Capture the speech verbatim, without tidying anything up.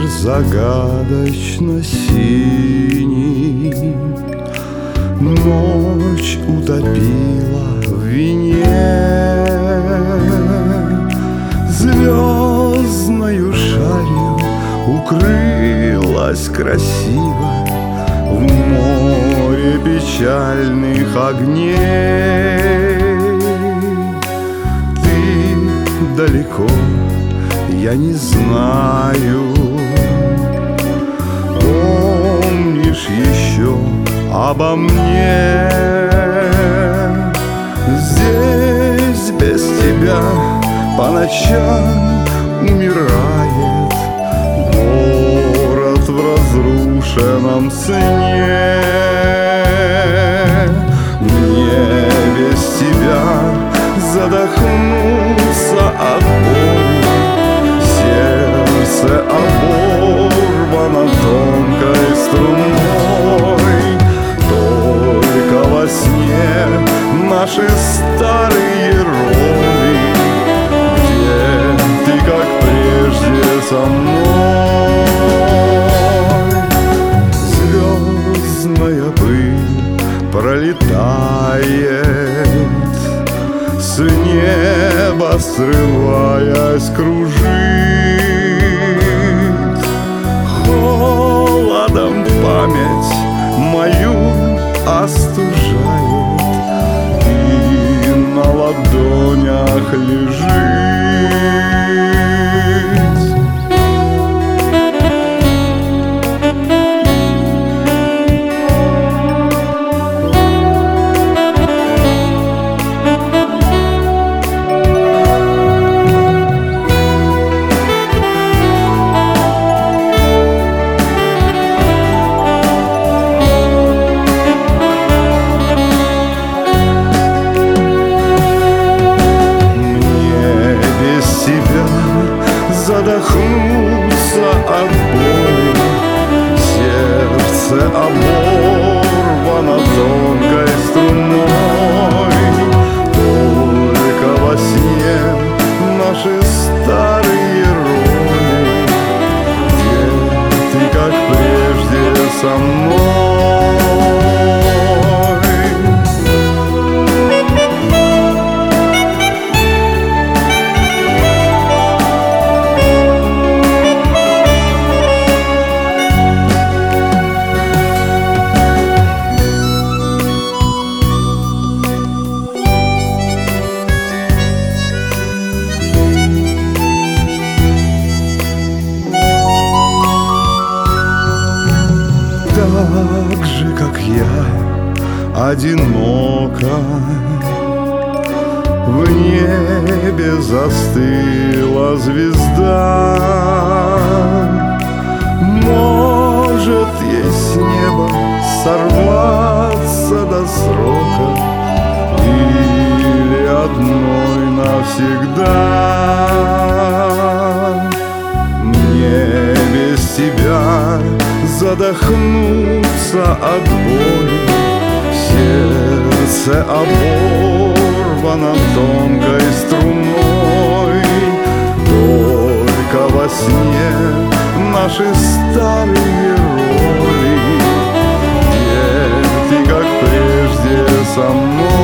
загадочно синий ночь утопила в вине, звездною шалью укрылась красиво в море печальных огней. Ты далеко, я не знаю, помнишь еще обо мне? Здесь без тебя по ночам умирает город в разрушенном сне. Мне без тебя задохнуться от боли, сердце оборвано тонкой струной. Только во сне наши старые роли, где ты, как прежде, со мной. Звездная пыль пролетает, с неба срываясь кружит, холодом память мою остужает и на ладонях лежит. Задохнуться от боли, сердце оборвано тонкой струной. Только во сне наши старые роли, где ты, как прежде, со мной. Так же, как я, одиноко в небе застыла звезда. Может, ей с неба сорваться до срока или одной навсегда. Мне без тебя задохнуться от боли, сердце оборвано тонкой струной. Только во сне наши старые роли, где ты, как прежде, со мной.